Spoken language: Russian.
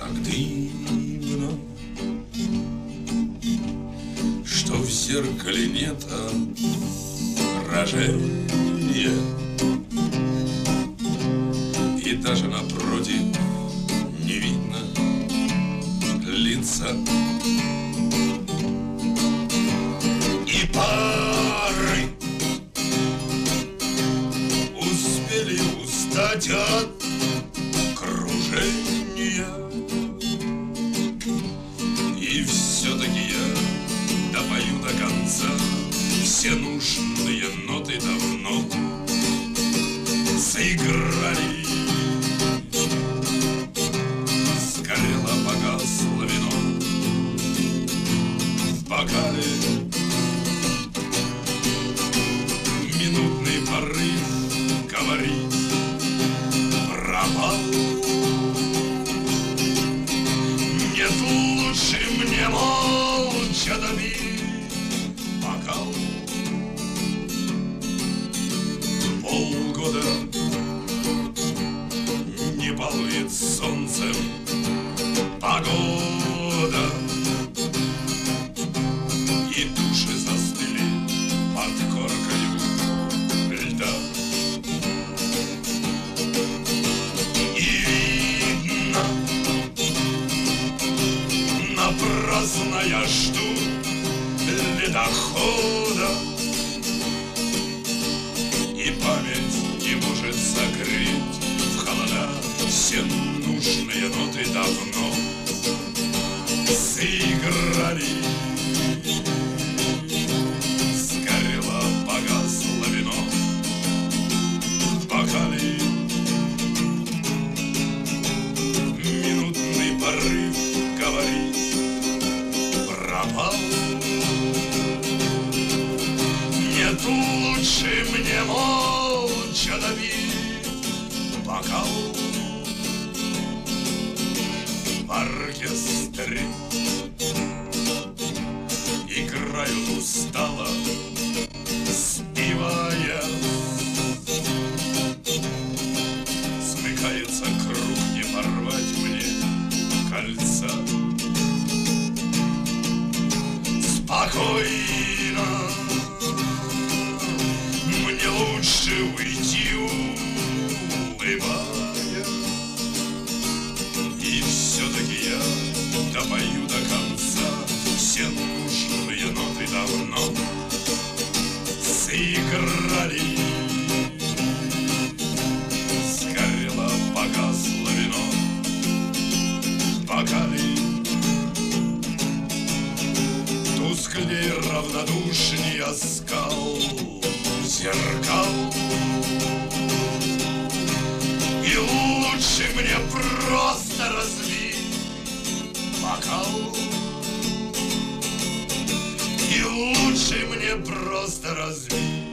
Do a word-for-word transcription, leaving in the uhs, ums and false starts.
так дымно, что в зеркале нет отражения, и даже напротив не видно лица. И пары успели устать от кружения, и все-таки я допою до конца. Все нужные ноты давно заиграли. Сгорело, погасло вино в бокале. Минутный порыв говорить пропал. Нет, лучше мне молча допить бокал. Полгода не балует солнцем погода, и души застыли под коркою льда. И видно, напрасно я жду ледохода, и память не может согреть в холода. Все нужные ноты давно заиграли. Сгорело, погасло вино в бокале. Минутный порыв говорить пропал. Нет, лучше мне молча допить бокал. В оркестре играют устало, спевая. Смыкается круг, не порвать мне кольца. Спокойно, мне лучше уйти, улыбаясь. И все-таки я допою до конца. Все нужные ноты давно заиграли. Сгорело, погасло вино в бокале. Тусклее, равнодушнее оскал зеркал. И лучше мне просто разбить бокал. И лучше мне просто разбить